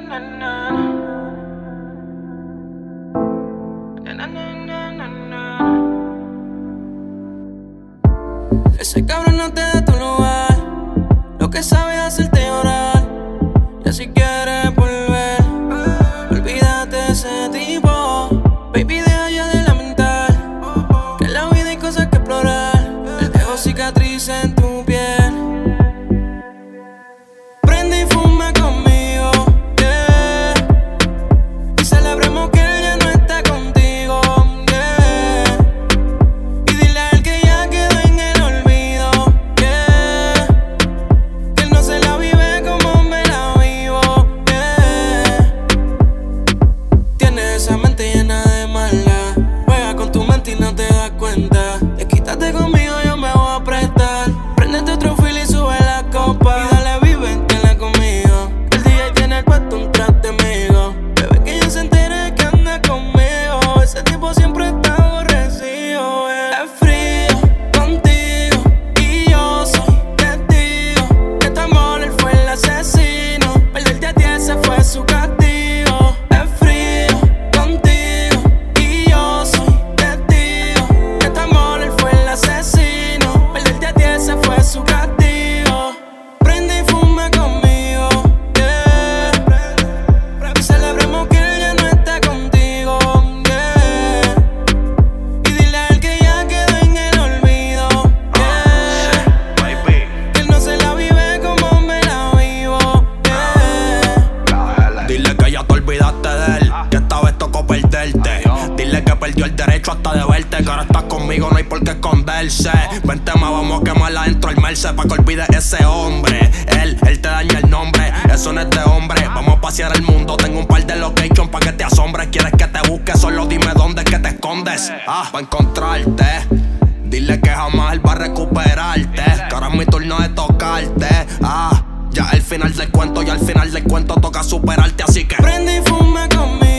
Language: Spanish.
Ese cabrón no te da tu lugar, lo que sabe es hacerte llorar. Y si quieres volver, olvídate de ese tipo. Baby, deja ya de lamentar, que en la vida hay cosas que explorar. Él dejó cicatrices en tu piel. Prende y fuma conmigo, yeah. Y celebremos que él ya no está contigo, yeah. Y dile a él que ya quedó en el olvido, yeah. Que él no se la vive como me la vivo, yeah. Tienes esa mente llena de maldad, juega con tu mente y no te das cuenta. Desquítate conmigo, yo me voy a prestar. Préndete otro fil y sube la copa. Y dale, víventela conmigo. El DJ tiene puesto un track de amigo. Bebé, que ella se entere que anda conmigo. Ese tipo siempre está aborrecido, Es frío contigo y yo soy testigo. De tu amor él fue el asesino. Perderte a ti ese fue su castigo. Es frío contigo y yo soy testigo. De tu amor él fue el asesino. Perderte a ti ese fue su castigo. Prende y fuma conmigo, yeah. Y celebremos que él ya no está contigo, yeah. Y dile a él que ya quedó en el olvido, yeah. Que él no se la vive como me la vivo, yeah. Dile que ya te olvidaste de él, que esta vez tocó perderte. Dile que perdió el derecho hasta de verte, que ahora estás conmigo, no hay por qué esconderse. Vente más, vamos a quemarla dentro del Merce, pa' que olvides ese hombre. Él te daña el nombre, eso no es de hombre. Vamos a pasear el mundo, tengo un par de locations pa' que te asombres. Quieres que te busque, solo dime dónde es que te escondes. Pa' encontrarte. Dile que jamás él va a recuperarte, que ahora es mi turno de tocarte. Ya al final del cuento toca superarte, así que Prende y fuma conmigo.